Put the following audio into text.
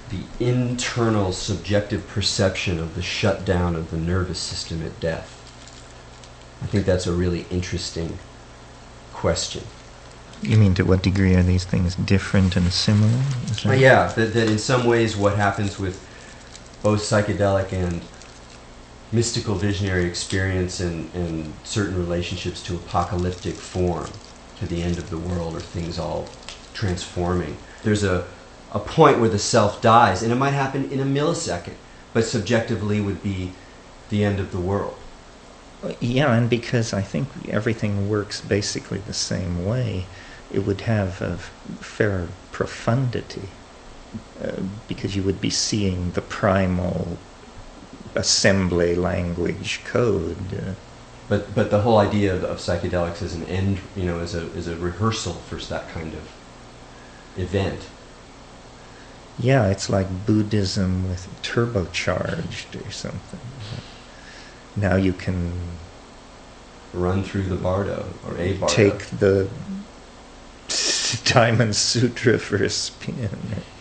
the internal subjective perception of the shutdown of the nervous system at death. I think that's a really interesting question. You mean to what degree are these things different and similar? Yeah, that in some ways what happens with both psychedelic and mystical visionary experience and certain relationships to apocalyptic form, to the end of the world or things all transforming. There's a point where the self dies, and it might happen in a millisecond, but subjectively would be the end of the world. Yeah, and because I think everything works basically the same way, it would have a fair profundity, because you would be seeing the primal assembly language code. But the whole idea of psychedelics as an end, as a rehearsal for that kind of event. Yeah, it's like Buddhism with turbocharged or something. Now you can run through the Bardo, or a Bardo. Take the Diamond Sutra for a spin.